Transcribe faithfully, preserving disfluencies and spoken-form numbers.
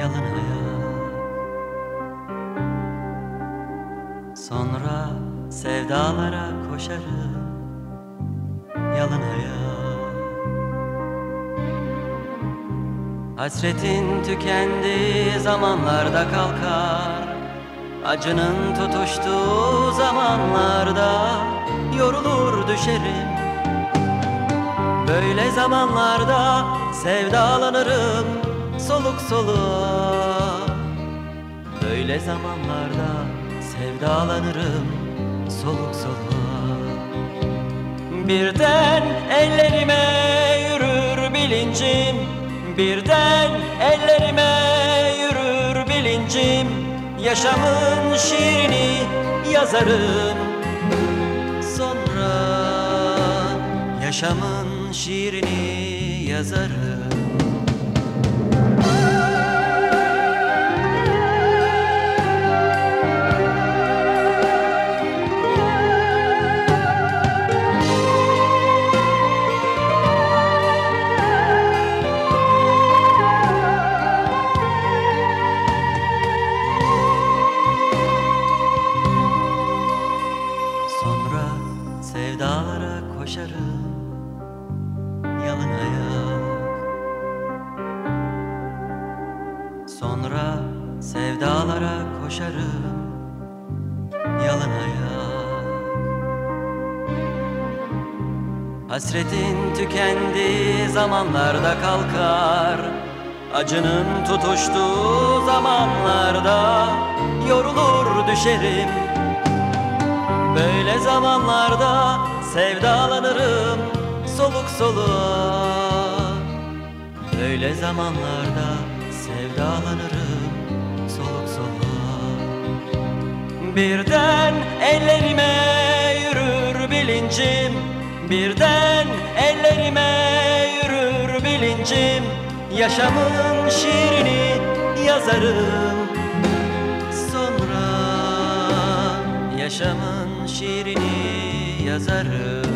yalın hayat. Sonra sevdalara koşarım, yalın hayat. Hasretin tükendiği zamanlarda kalkar, acının tutuştuğu zamanlarda yorulur düşerim. Böyle zamanlarda sevdalanırım soluk soluğa. Böyle zamanlarda sevdalanırım soluk soluğa. Birden ellerime yürür bilincim, birden ellerime yürür bilincim. Yaşamın şiirini yazarım, sonra yaşamın şiirini yazarım. Sonra sevdalara koşarım, yalın ayak. Sonra sevdalara koşarım, yalın ayak. Hasretin tükendiği zamanlarda kalkar, acının tutuştuğu zamanlarda yorulur düşerim. Böyle zamanlarda sevdalanırım soluk soluğa. Böyle zamanlarda sevdalanırım soluk soluğa. Birden ellerime yürür bilincim, birden ellerime yürür bilincim. Yaşamın şiirini yazarım, sonra yaşamın şiirini yazarım.